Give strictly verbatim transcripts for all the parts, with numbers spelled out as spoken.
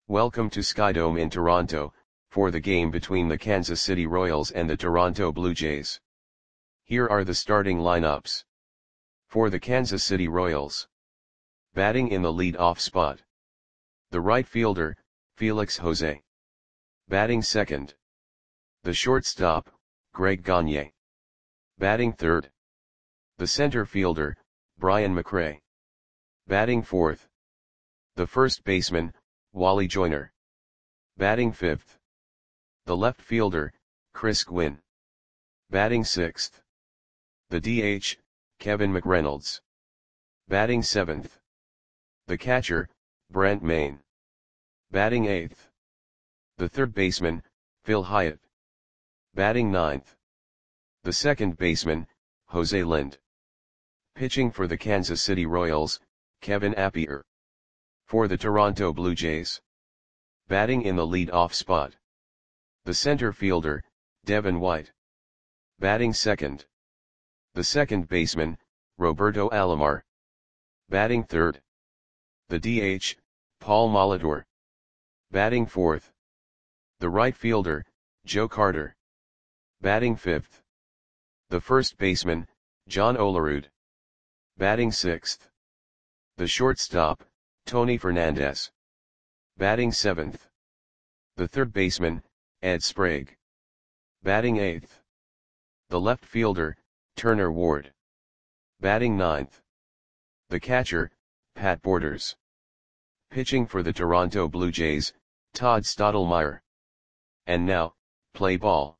Welcome to Skydome in Toronto, for the game between the Kansas City Royals and the Toronto Blue Jays. Here are the starting lineups. For the Kansas City Royals. Batting in the lead-off spot. The right fielder, Felix Jose. Batting second. The shortstop, Greg Gagne. Batting third. The center fielder, Brian McRae. Batting fourth. The first baseman, Wally Joyner. Batting fifth. The left fielder, Chris Gwynn. Batting sixth. The D H, Kevin McReynolds. Batting seventh. The catcher, Brent Mayne. Batting eighth. The third baseman, Phil Hyatt. Batting ninth. The second baseman, Jose Lind. Pitching for the Kansas City Royals, Kevin Appier. For the Toronto Blue Jays. Batting in the lead-off spot. The center fielder, Devin White. Batting second. The second baseman, Roberto Alomar. Batting third. The D H, Paul Molitor. Batting fourth. The right fielder, Joe Carter. Batting fifth. The first baseman, John Olerud. Batting sixth. The shortstop, Tony Fernandez. Batting seventh. The third baseman, Ed Sprague. Batting eighth. The left fielder, Turner Ward. Batting ninth. The catcher, Pat Borders. Pitching for the Toronto Blue Jays, Todd Stottlemyre. And now, play ball.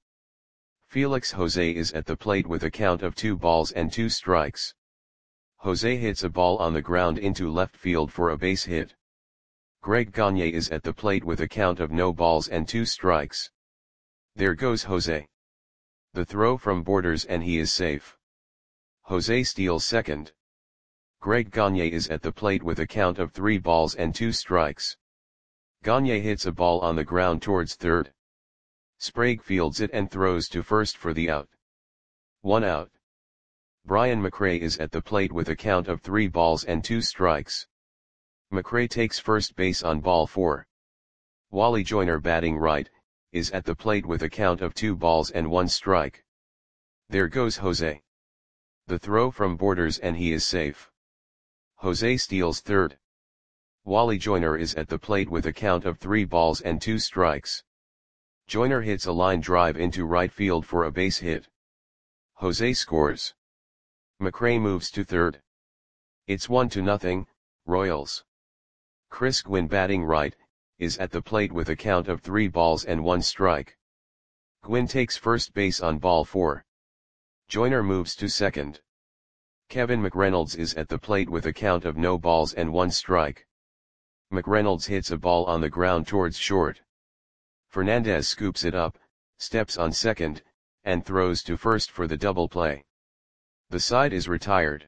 Felix Jose is at the plate with a count of two balls and two strikes. Jose hits a ball on the ground into left field for a base hit. Greg Gagne is at the plate with a count of no balls and two strikes. There goes Jose. The throw from Borders and he is safe. Jose steals second. Greg Gagne is at the plate with a count of three balls and two strikes. Gagne hits a ball on the ground towards third. Sprague fields it and throws to first for the out. One out. Brian McRae is at the plate with a count of three balls and two strikes. McRae takes first base on ball four. Wally Joyner, batting right, is at the plate with a count of two balls and one strike. There goes Jose. The throw from Borders and he is safe. Jose steals third. Wally Joyner is at the plate with a count of three balls and two strikes. Joyner hits a line drive into right field for a base hit. Jose scores. McRae moves to third. It's one to nothing, Royals. Chris Gwynn, batting right, is at the plate with a count of three balls and one strike. Gwynn takes first base on ball four. Joyner moves to second. Kevin McReynolds is at the plate with a count of no balls and one strike. McReynolds hits a ball on the ground towards short. Fernandez scoops it up, steps on second, and throws to first for the double play. The side is retired.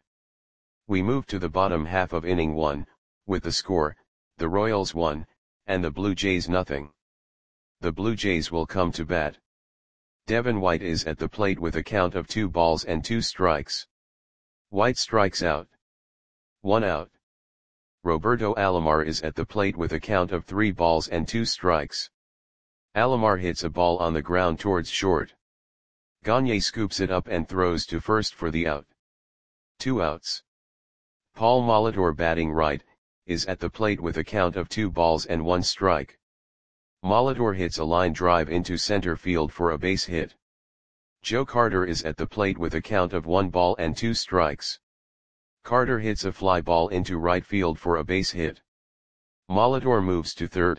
We move to the bottom half of inning one, with the score, the Royals one, and the Blue Jays nothing. The Blue Jays will come to bat. Devin White is at the plate with a count of two balls and two strikes. White strikes out. One out. Roberto Alomar is at the plate with a count of three balls and two strikes. Alomar hits a ball on the ground towards short. Gagne scoops it up and throws to first for the out. Two outs. Paul Molitor, batting right, is at the plate with a count of two balls and one strike. Molitor hits a line drive into center field for a base hit. Joe Carter is at the plate with a count of one ball and two strikes. Carter hits a fly ball into right field for a base hit. Molitor moves to third.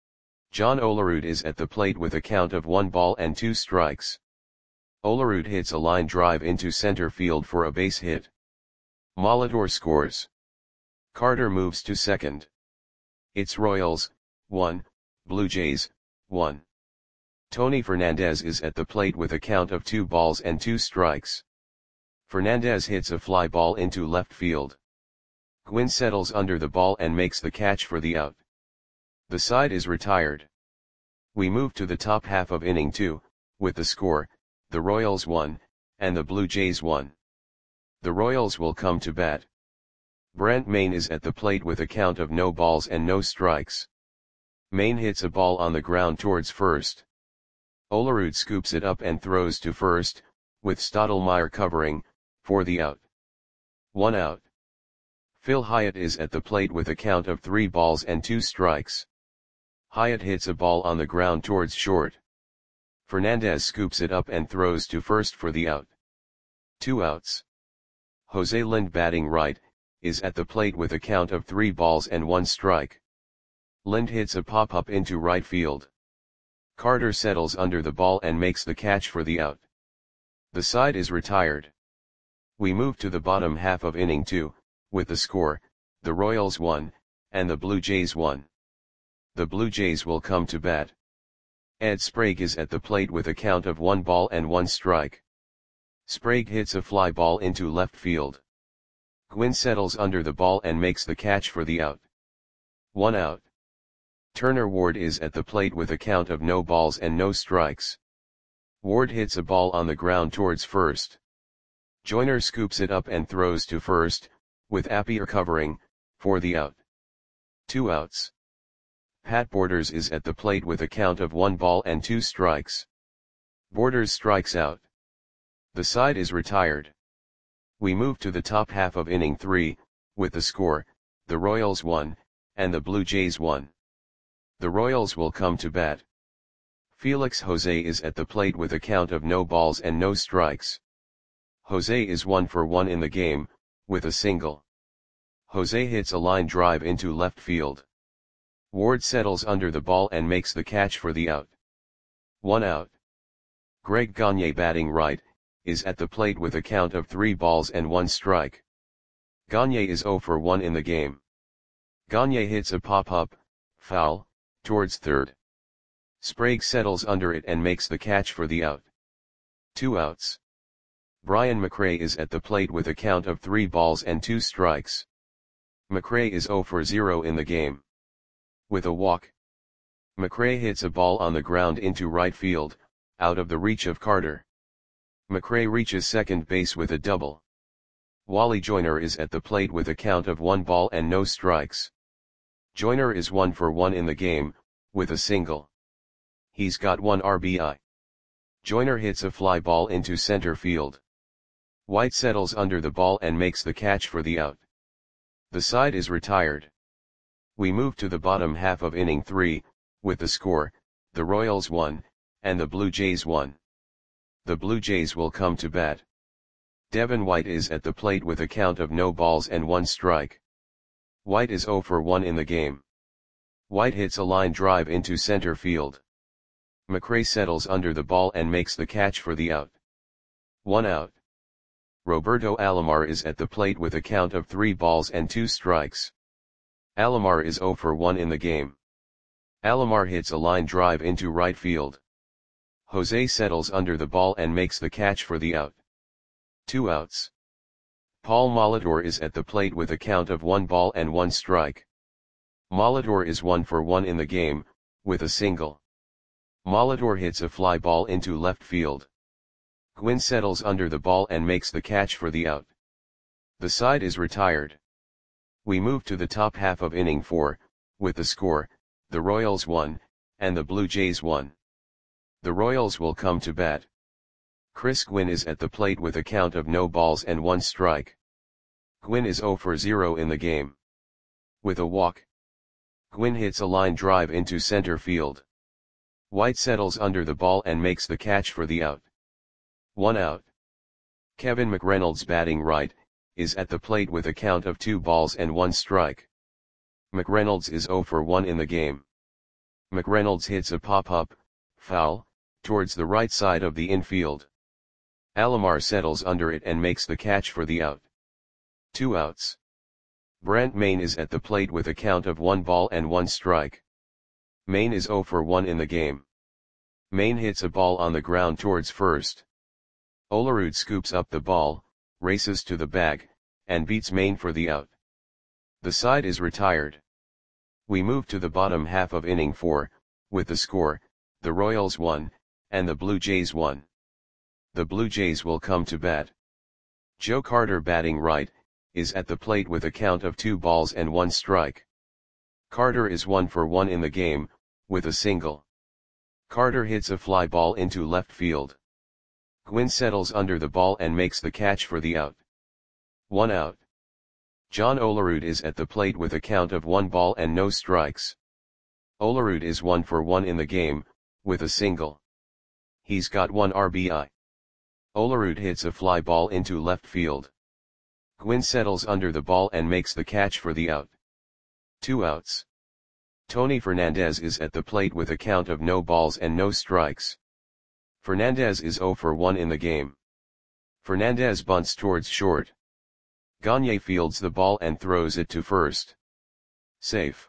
John Olerud is at the plate with a count of one ball and two strikes. Olerud hits a line drive into center field for a base hit. Molitor scores. Carter moves to second. It's Royals, one, Blue Jays, one. Tony Fernandez is at the plate with a count of two balls and two strikes. Fernandez hits a fly ball into left field. Gwynn settles under the ball and makes the catch for the out. The side is retired. We move to the top half of inning two, with the score, the Royals one, and the Blue Jays one. The Royals will come to bat. Brent Mayne is at the plate with a count of no balls and no strikes. Main hits a ball on the ground towards first. Olerud scoops it up and throws to first, with Stottlemyre covering, for the out. One out. Phil Hyatt is at the plate with a count of three balls and two strikes. Hyatt hits a ball on the ground towards short. Fernandez scoops it up and throws to first for the out. Two outs. Jose Lind batting right, is at the plate with a count of three balls and one strike. Lind hits a pop-up into right field. Carter settles under the ball and makes the catch for the out. The side is retired. We move to the bottom half of inning two, with the score, the Royals one, and the Blue Jays one. The Blue Jays will come to bat. Ed Sprague is at the plate with a count of one ball and one strike. Sprague hits a fly ball into left field. Gwynn settles under the ball and makes the catch for the out. One out. Turner Ward is at the plate with a count of no balls and no strikes. Ward hits a ball on the ground towards first. Joyner scoops it up and throws to first, with Appier covering, for the out. Two outs. Pat Borders is at the plate with a count of one ball and two strikes. Borders strikes out. The side is retired. We move to the top half of inning three, with the score, the Royals one, and the Blue Jays one. The Royals will come to bat. Felix Jose is at the plate with a count of no balls and no strikes. Jose is one for one in the game, with a single. Jose hits a line drive into left field. Ward settles under the ball and makes the catch for the out. One out. Greg Gagne batting right, is at the plate with a count of three balls and one strike. Gagne is zero for one in the game. Gagne hits a pop-up, foul, towards third. Sprague settles under it and makes the catch for the out. Two outs. Brian McRae is at the plate with a count of three balls and two strikes. McRae is zero for zero in the game. With a walk. McRae hits a ball on the ground into right field, out of the reach of Carter. McRae reaches second base with a double. Wally Joyner is at the plate with a count of one ball and no strikes. Joyner is one for one in the game, with a single. He's got one R B I. Joyner hits a fly ball into center field. White settles under the ball and makes the catch for the out. The side is retired. We move to the bottom half of inning three, with the score, the Royals one, and the Blue Jays one. The Blue Jays will come to bat. Devin White is at the plate with a count of no balls and one strike. White is zero for one in the game. White hits a line drive into center field. McRae settles under the ball and makes the catch for the out. One out. Roberto Alomar is at the plate with a count of three balls and two strikes. Alomar is zero for one in the game. Alomar hits a line drive into right field. Jose settles under the ball and makes the catch for the out. Two outs. Paul Molitor is at the plate with a count of one ball and one strike. Molitor is one for one in the game, with a single. Molitor hits a fly ball into left field. Gwynn settles under the ball and makes the catch for the out. The side is retired. We move to the top half of inning four, with the score, the Royals one, and the Blue Jays one. The Royals will come to bat. Chris Gwynn is at the plate with a count of no balls and one strike. Gwynn is zero for zero in the game. With a walk. Gwynn hits a line drive into center field. White settles under the ball and makes the catch for the out. One out. Kevin McReynolds batting right, is at the plate with a count of two balls and one strike. McReynolds is zero for one in the game. McReynolds hits a pop-up, foul, towards the right side of the infield. Alomar settles under it and makes the catch for the out. Two outs. Brant Main is at the plate with a count of one ball and one strike. Main is zero for one in the game. Main hits a ball on the ground towards first. Olerud scoops up the ball, races to the bag, and beats Main for the out. The side is retired. We move to the bottom half of inning four, with the score, the Royals one, and the Blue Jays one. The Blue Jays will come to bat. Joe Carter batting right, is at the plate with a count of two balls and one strike. Carter is one for one in the game, with a single. Carter hits a fly ball into left field. Gwynn settles under the ball and makes the catch for the out. One out. John Olerud is at the plate with a count of one ball and no strikes. Olerud is one for one in the game, with a single. He's got one R B I. Olerud hits a fly ball into left field. Gwynn settles under the ball and makes the catch for the out. Two outs. Tony Fernandez is at the plate with a count of no balls and no strikes. Fernandez is zero for one in the game. Fernandez bunts towards short. Gagne fields the ball and throws it to first. Safe.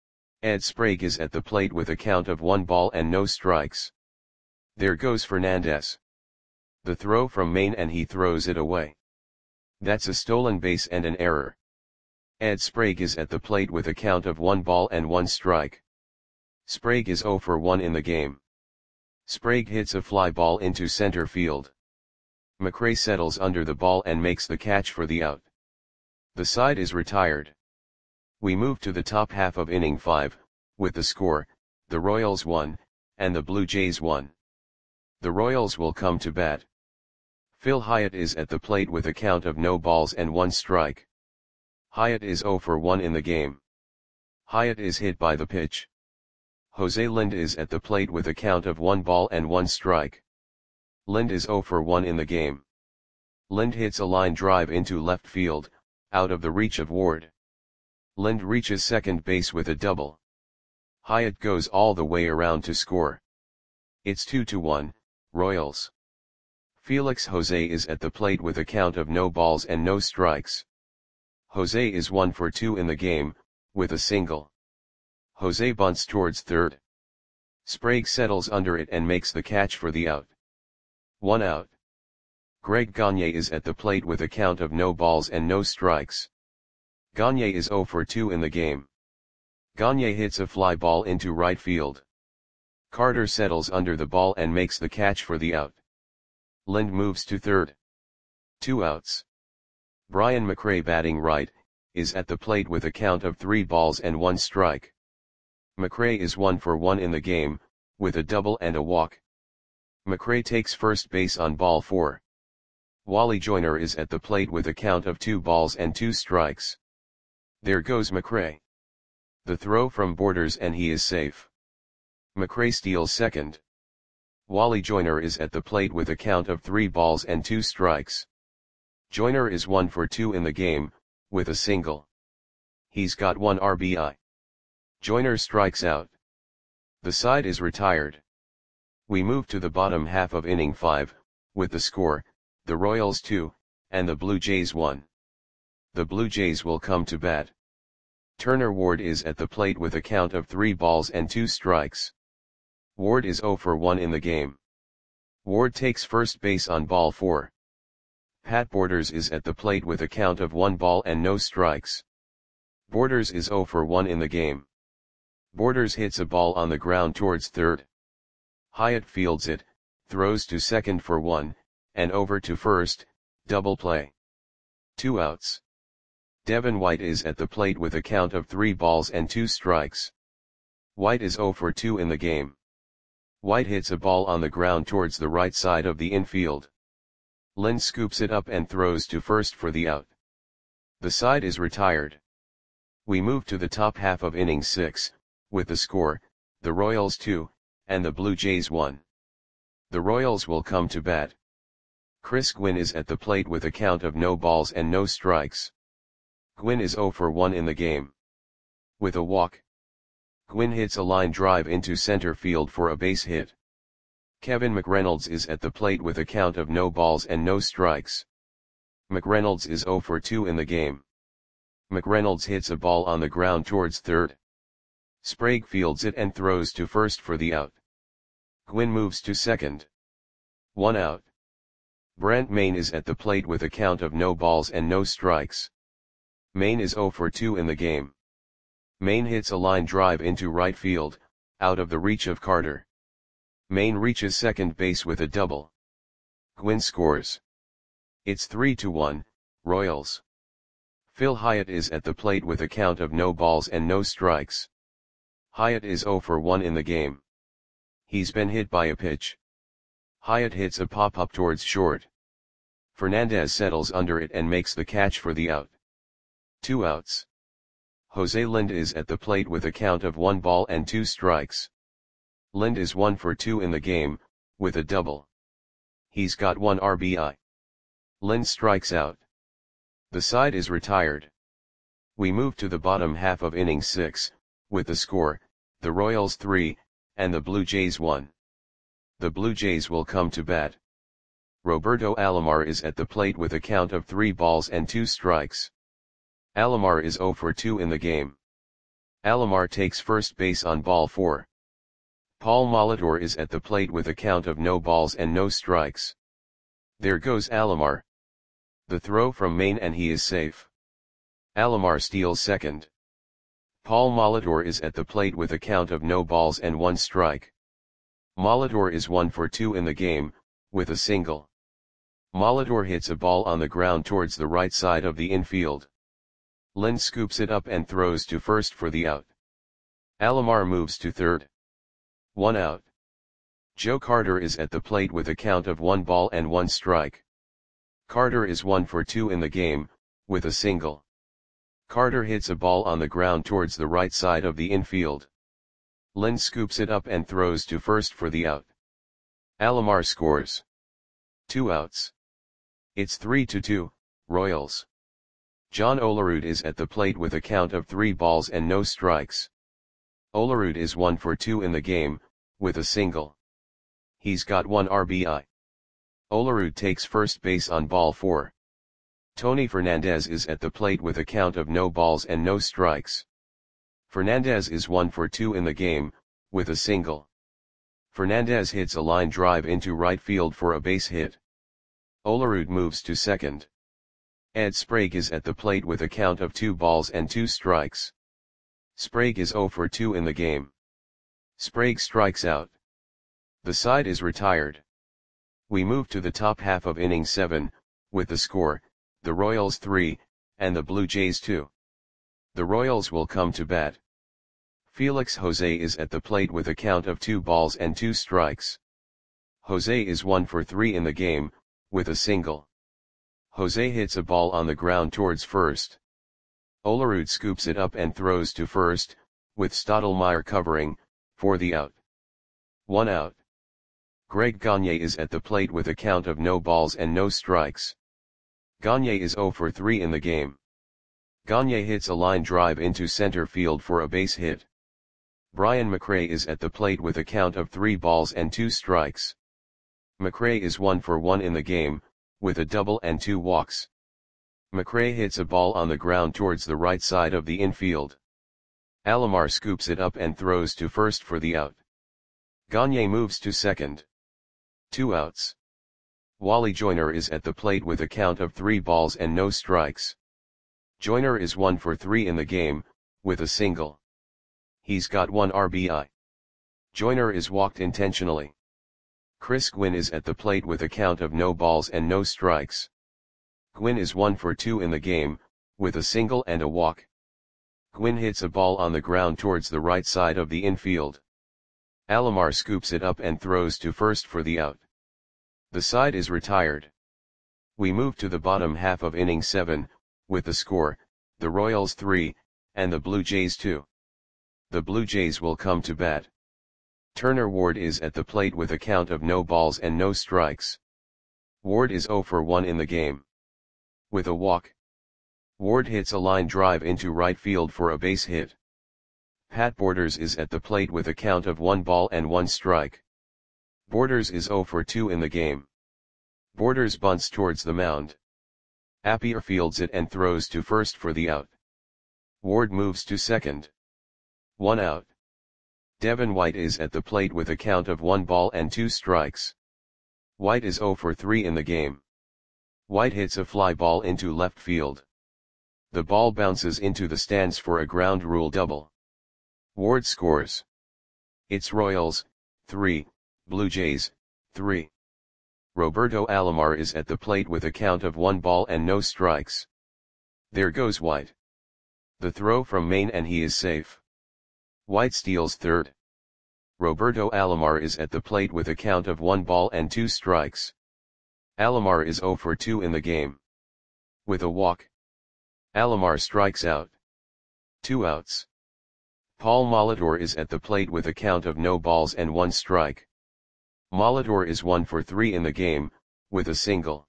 Ed Sprague is at the plate with a count of one ball and no strikes. There goes Fernandez. The throw from Maine and he throws it away. That's a stolen base and an error. Ed Sprague is at the plate with a count of one ball and one strike. Sprague is zero for one in the game. Sprague hits a fly ball into center field. McRae settles under the ball and makes the catch for the out. The side is retired. We move to the top half of inning five, with the score, the Royals won, and the Blue Jays won. The Royals will come to bat. Phil Hyatt is at the plate with a count of no balls and one strike. Hyatt is zero for one in the game. Hyatt is hit by the pitch. Jose Lind is at the plate with a count of one ball and one strike. Lind is zero for one in the game. Lind hits a line drive into left field, out of the reach of Ward. Lind reaches second base with a double. Hyatt goes all the way around to score. It's two to one, Royals. Felix Jose is at the plate with a count of no balls and no strikes. Jose is one for two in the game, with a single. Jose bunts towards third. Sprague settles under it and makes the catch for the out. One out. Greg Gagne is at the plate with a count of no balls and no strikes. Gagne is zero for two in the game. Gagne hits a fly ball into right field. Carter settles under the ball and makes the catch for the out. Lind moves to third. Two outs. Brian McRae, batting right, is at the plate with a count of three balls and one strike. McRae is one for one in the game, with a double and a walk. McRae takes first base on ball four. Wally Joyner is at the plate with a count of two balls and two strikes. There goes McRae. The throw from Borders and he is safe. McRae steals second. Wally Joyner is at the plate with a count of three balls and two strikes. Joyner is one for two in the game, with a single. He's got one R B I. Joyner strikes out. The side is retired. We move to the bottom half of inning five, with the score, the Royals two, and the Blue Jays one. The Blue Jays will come to bat. Turner Ward is at the plate with a count of three balls and two strikes. Ward is zero for one in the game. Ward takes first base on ball four. Pat Borders is at the plate with a count of one ball and no strikes. Borders is zero for one in the game. Borders hits a ball on the ground towards third. Hyatt fields it, throws to second for one, and over to first, double play. Two outs. Devin White is at the plate with a count of three balls and two strikes. White is zero for two in the game. White hits a ball on the ground towards the right side of the infield. Lind scoops it up and throws to first for the out. The side is retired. We move to the top half of inning six, with the score, the Royals two, and the Blue Jays one. The Royals will come to bat. Chris Gwynn is at the plate with a count of no balls and no strikes. Gwynn is zero for one in the game. With a walk. Gwynn hits a line drive into center field for a base hit. Kevin McReynolds is at the plate with a count of no balls and no strikes. McReynolds is zero for two in the game. McReynolds hits a ball on the ground towards third. Sprague fields it and throws to first for the out. Gwynn moves to second. One out. Brent Maine is at the plate with a count of no balls and no strikes. Maine is zero for two in the game. Maine hits a line drive into right field, out of the reach of Carter. Maine reaches second base with a double. Gwynn scores. It's three to one, Royals. Phil Hyatt is at the plate with a count of no balls and no strikes. Hyatt is zero for one in the game. He's been hit by a pitch. Hyatt hits a pop-up towards short. Fernandez settles under it and makes the catch for the out. Two outs. Jose Lind is at the plate with a count of one ball and two strikes. Lind is one for two in the game, with a double. He's got one R B I. Lind strikes out. The side is retired. We move to the bottom half of inning six, with the score, the Royals three, and the Blue Jays one. The Blue Jays will come to bat. Roberto Alomar is at the plate with a count of three balls and two strikes. Alomar is zero for two in the game. Alomar takes first base on ball four. Paul Molitor is at the plate with a count of no balls and no strikes. There goes Alomar. The throw from Maine and he is safe. Alomar steals second. Paul Molitor is at the plate with a count of no balls and one strike. Molitor is one for two in the game, with a single. Molitor hits a ball on the ground towards the right side of the infield. Lind scoops it up and throws to first for the out. Alomar moves to third. One out. Joe Carter is at the plate with a count of one ball and one strike. Carter is one for two in the game, with a single. Carter hits a ball on the ground towards the right side of the infield. Lind scoops it up and throws to first for the out. Alomar scores. Two outs. It's three to two, Royals. John Olerud is at the plate with a count of three balls and no strikes. Olerud is one for two in the game, with a single. He's got one R B I. Olerud takes first base on ball four. Tony Fernandez is at the plate with a count of no balls and no strikes. Fernandez is one for two in the game, with a single. Fernandez hits a line drive into right field for a base hit. Olerud moves to second. Ed Sprague is at the plate with a count of two balls and two strikes. Sprague is zero for two in the game. Sprague strikes out. The side is retired. We move to the top half of inning seven, with the score, the Royals three, and the Blue Jays two. The Royals will come to bat. Felix Jose is at the plate with a count of two balls and two strikes. Jose is one for three in the game, with a single. Jose hits a ball on the ground towards first. Olerud scoops it up and throws to first, with Stottlemyre covering, for the out. One out. Greg Gagne is at the plate with a count of no balls and no strikes. Gagne is zero for three in the game. Gagne hits a line drive into center field for a base hit. Brian McRae is at the plate with a count of three balls and two strikes. McRae is one for one in the game, with a double and two walks. McRae hits a ball on the ground towards the right side of the infield. Alomar scoops it up and throws to first for the out. Gagne moves to second. Two outs. Wally Joyner is at the plate with a count of three balls and no strikes. Joyner is one for three in the game, with a single. He's got one R B I. Joyner is walked intentionally. Chris Gwynn is at the plate with a count of no balls and no strikes. Gwynn is one for two in the game, with a single and a walk. Gwynn hits a ball on the ground towards the right side of the infield. Alomar scoops it up and throws to first for the out. The side is retired. We move to the bottom half of inning seven, with the score, the Royals three, and the Blue Jays two. The Blue Jays will come to bat. Turner Ward is at the plate with a count of no balls and no strikes. Ward is zero for one in the game. With a walk. Ward hits a line drive into right field for a base hit. Pat Borders is at the plate with a count of one ball and one strike. Borders is zero for two in the game. Borders bunts towards the mound. Appier fields it and throws to first for the out. Ward moves to second. One out. Devin White is at the plate with a count of one ball and two strikes. White is zero for three in the game. White hits a fly ball into left field. The ball bounces into the stands for a ground rule double. Ward scores. It's Royals, three, Blue Jays, three. Roberto Alomar is at the plate with a count of one ball and no strikes. There goes White. The throw from Maine and he is safe. White steals third. Roberto Alomar is at the plate with a count of one ball and two strikes. Alomar is zero for two in the game. With a walk, Alomar strikes out. Two outs. Paul Molitor is at the plate with a count of no balls and one strike. Molitor is one for three in the game, with a single.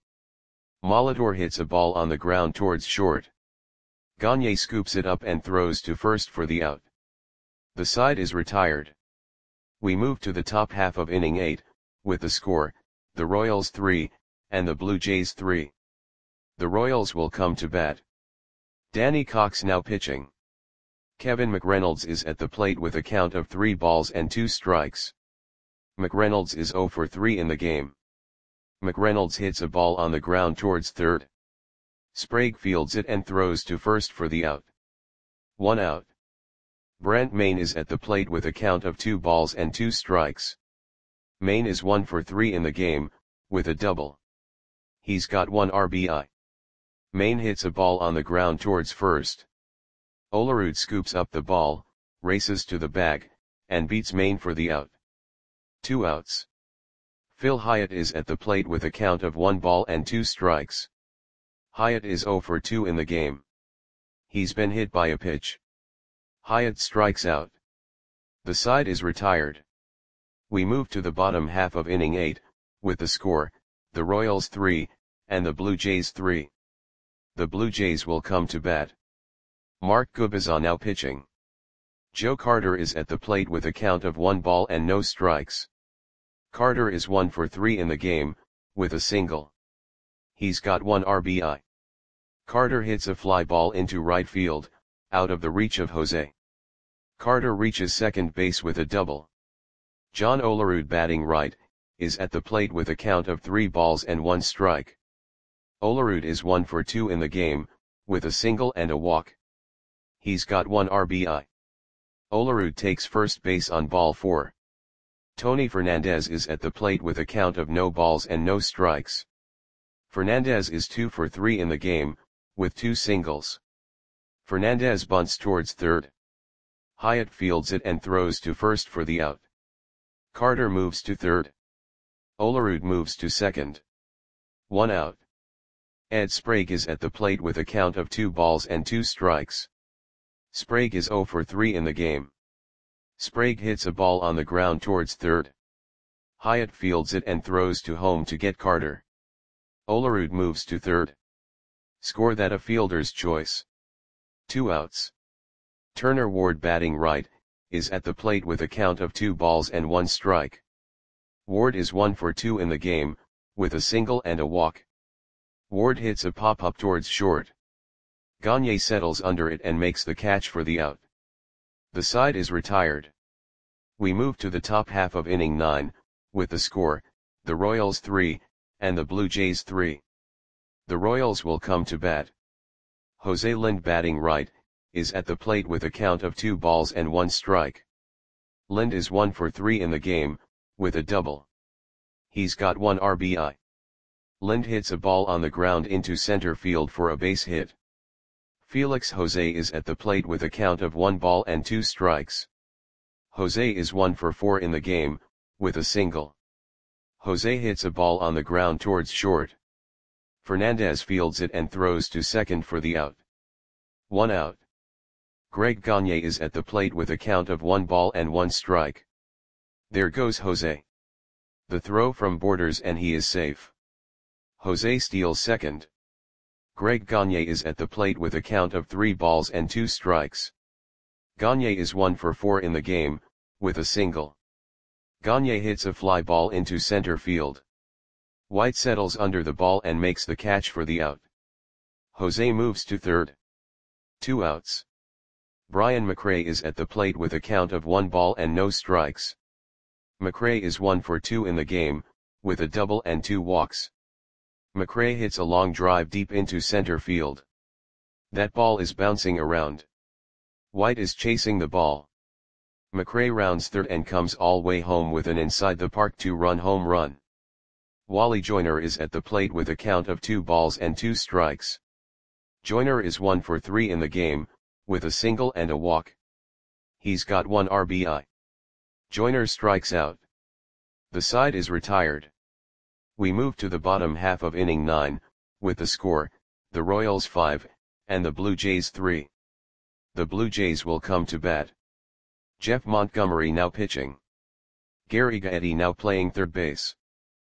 Molitor hits a ball on the ground towards short. Gagne scoops it up and throws to first for the out. The side is retired. We move to the top half of inning eight, with the score, the Royals three, and the Blue Jays three. The Royals will come to bat. Danny Cox now pitching. Kevin McReynolds is at the plate with a count of three balls and two strikes. McReynolds is zero for three in the game. McReynolds hits a ball on the ground towards third. Sprague fields it and throws to first for the out. One out. Brent Mayne is at the plate with a count of two balls and two strikes. Mayne is one for three in the game, with a double. He's got one R B I. Mayne hits a ball on the ground towards first. Olerud scoops up the ball, races to the bag, and beats Mayne for the out. Two outs. Phil Hyatt is at the plate with a count of one ball and two strikes. Hyatt is zero for two in the game. He's been hit by a pitch. Hyatt strikes out. The side is retired. We move to the bottom half of inning eight, with the score, the Royals three, and the Blue Jays three. The Blue Jays will come to bat. Mark Gubicza now pitching. Joe Carter is at the plate with a count of one ball and no strikes. Carter is one for three in the game, with a single. He's got one R B I. Carter hits a fly ball into right field, out of the reach of Jose. Carter reaches second base with a double. John Olerud batting right, is at the plate with a count of three balls and one strike. Olerud is one for two in the game, with a single and a walk. He's got one R B I. Olerud takes first base on ball four. Tony Fernandez is at the plate with a count of no balls and no strikes. Fernandez is two for three in the game, with two singles. Fernandez bunts towards third. Hyatt fields it and throws to first for the out. Carter moves to third. Olerud moves to second. One out. Ed Sprague is at the plate with a count of two balls and two strikes. Sprague is zero for three in the game. Sprague hits a ball on the ground towards third. Hyatt fields it and throws to home to get Carter. Olerud moves to third. Score that a fielder's choice. Two outs. Turner Ward batting right, is at the plate with a count of two balls and one strike. Ward is one for two in the game, with a single and a walk. Ward hits a pop-up towards short. Gagne settles under it and makes the catch for the out. The side is retired. We move to the top half of inning nine, with the score, the Royals three, and the Blue Jays three. The Royals will come to bat. Jose Lind batting right, is at the plate with a count of two balls and one strike. Lind is one for three in the game, with a double. He's got one R B I. Lind hits a ball on the ground into center field for a base hit. Felix Jose is at the plate with a count of one ball and two strikes. Jose is one for four in the game, with a single. Jose hits a ball on the ground towards short. Fernandez fields it and throws to second for the out. One out. Greg Gagne is at the plate with a count of one ball and one strike. There goes Jose. The throw from Borders and he is safe. Jose steals second. Greg Gagne is at the plate with a count of three balls and two strikes. Gagne is one for four in the game, with a single. Gagne hits a fly ball into center field. White settles under the ball and makes the catch for the out. Jose moves to third. Two outs. Brian McRae is at the plate with a count of one ball and no strikes. McRae is one for two in the game, with a double and two walks. McRae hits a long drive deep into center field. That ball is bouncing around. White is chasing the ball. McRae rounds third and comes all way home with an inside the park two-run home run. Wally Joyner is at the plate with a count of two balls and two strikes. Joyner is one for three in the game, with a single and a walk. He's got one R B I. Joyner strikes out. The side is retired. We move to the bottom half of inning nine, with the score, the Royals five, and the Blue Jays three. The Blue Jays will come to bat. Jeff Montgomery now pitching. Gary Gaetti now playing third base.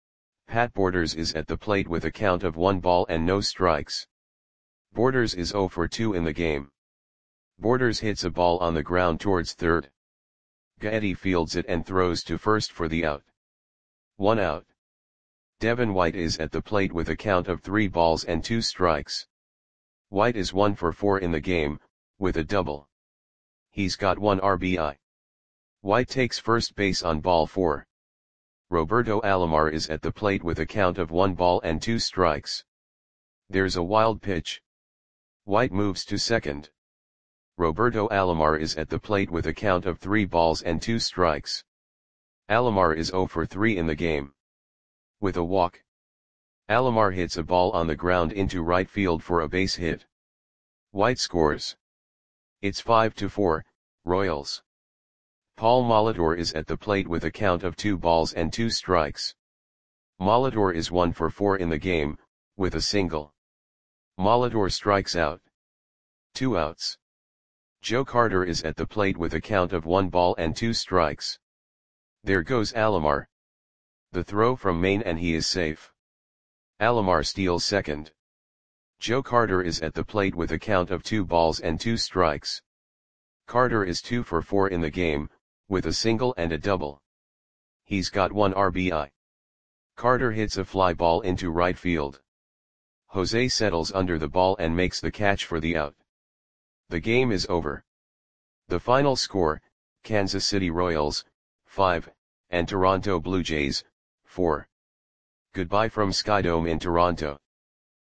Pat Borders is at the plate with a count of one ball and no strikes. Borders is zero for two in the game. Borders hits a ball on the ground towards third. Gaetti fields it and throws to first for the out. One out. Devin White is at the plate with a count of three balls and two strikes. White is one for four in the game, with a double. He's got one R B I. White takes first base on ball four. Roberto Alomar is at the plate with a count of one ball and two strikes. There's a wild pitch. White moves to second. Roberto Alomar is at the plate with a count of three balls and two strikes. Alomar is zero for three in the game. With a walk. Alomar hits a ball on the ground into right field for a base hit. White scores. It's five to four, Royals. Paul Molitor is at the plate with a count of two balls and two strikes. Molitor is one for four in the game, with a single. Molitor strikes out. Two outs. Joe Carter is at the plate with a count of one ball and two strikes. There goes Alomar. The throw from Maine and he is safe. Alomar steals second. Joe Carter is at the plate with a count of two balls and two strikes. Carter is two for four in the game, with a single and a double. He's got one R B I. Carter hits a fly ball into right field. Jose settles under the ball and makes the catch for the out. The game is over. The final score, Kansas City Royals, five, and Toronto Blue Jays, four. Goodbye from Skydome in Toronto.